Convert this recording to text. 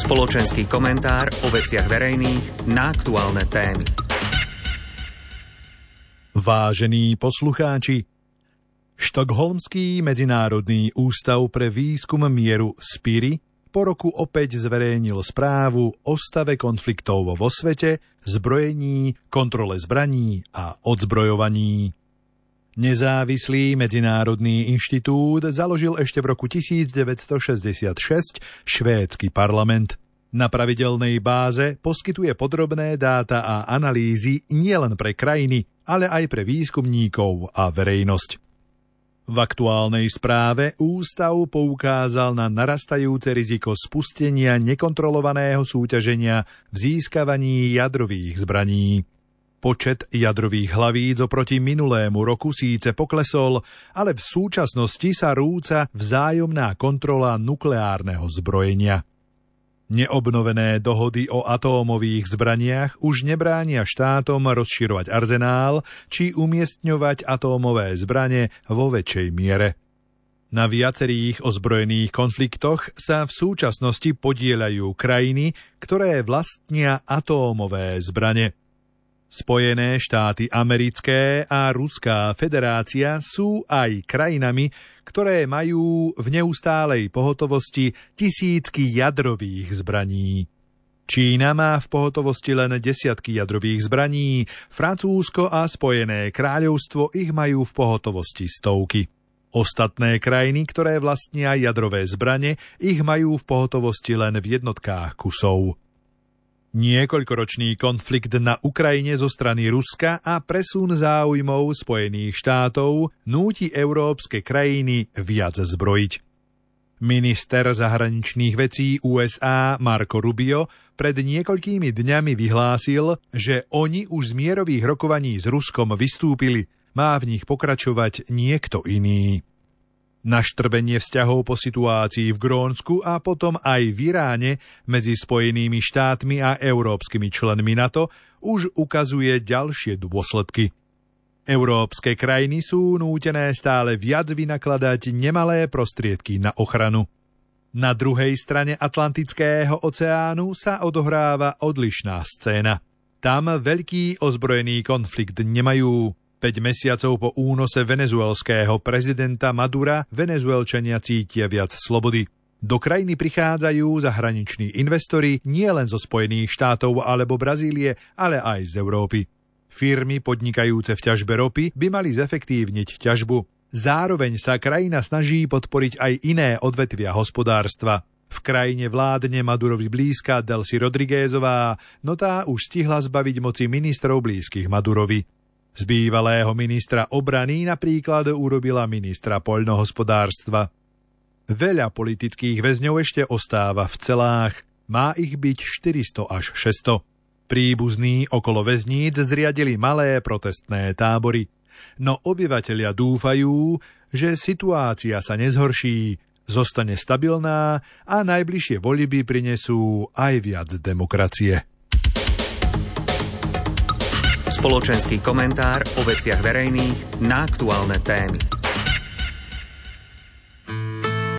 Spoločenský komentár o veciach verejných na aktuálne témy. Vážení poslucháči, Štokholmský medzinárodný ústav pre výskum mieru SPIRI po roku opäť zverejnil správu o stave konfliktov vo svete, zbrojení, kontrole zbraní a odzbrojovaní. Nezávislý medzinárodný inštitút založil ešte v roku 1966 švédsky parlament. Na pravidelnej báze poskytuje podrobné dáta a analýzy nielen pre krajiny, ale aj pre výskumníkov a verejnosť. V aktuálnej správe ústav poukázal na narastajúce riziko spustenia nekontrolovaného súťaženia v získavaní jadrových zbraní. Počet jadrových hlavíc oproti minulému roku síce poklesol, ale v súčasnosti sa rúca vzájomná kontrola nukleárneho zbrojenia. Neobnovené dohody o atómových zbraniach už nebránia štátom rozširovať arzenál či umiestňovať atómové zbrane vo väčšej miere. Na viacerých ozbrojených konfliktoch sa v súčasnosti podieľajú krajiny, ktoré vlastnia atómové zbrane. Spojené štáty americké a Ruská federácia sú aj krajinami, ktoré majú v neustálej pohotovosti tisícky jadrových zbraní. Čína má v pohotovosti len desiatky jadrových zbraní, Francúzsko a Spojené kráľovstvo ich majú v pohotovosti stovky. Ostatné krajiny, ktoré vlastnia jadrové zbrane, ich majú v pohotovosti len v jednotkách kusov. Niekoľkoročný konflikt na Ukrajine zo strany Ruska a presun záujmov Spojených štátov núti európske krajiny viac zbrojiť. Minister zahraničných vecí USA Marco Rubio pred niekoľkými dňami vyhlásil, že oni už z mierových rokovaní s Ruskom vystúpili, má v nich pokračovať niekto iný. Naštrbenie vzťahov po situácii v Grónsku a potom aj v Iráne medzi Spojenými štátmi a európskymi členmi NATO už ukazuje ďalšie dôsledky. Európske krajiny sú nútené stále viac vynakladať nemalé prostriedky na ochranu. Na druhej strane Atlantického oceánu sa odohráva odlišná scéna. Tam veľký ozbrojený konflikt nemajú. 5 mesiacov po únose venezuelského prezidenta Madura Venezuelčania cítia viac slobody. Do krajiny prichádzajú zahraniční investori nielen zo Spojených štátov alebo Brazílie, ale aj z Európy. Firmy podnikajúce v ťažbe ropy by mali zefektívniť ťažbu. Zároveň sa krajina snaží podporiť aj iné odvetvia hospodárstva. V krajine vládne Madurovi blízka Delcy Rodriguezová, no tá už stihla zbaviť moci ministrov blízkych Madurovi. Z bývalého ministra obrany napríklad urobila ministra poľnohospodárstva. Veľa politických väzňov ešte ostáva v celách. Má ich byť 400 až 600. Príbuzní okolo väzníc zriadili malé protestné tábory. No obyvatelia dúfajú, že situácia sa nezhorší, zostane stabilná a najbližšie voľby prinesú aj viac demokracie. Spoločenský komentár o veciach verejných na aktuálne témy.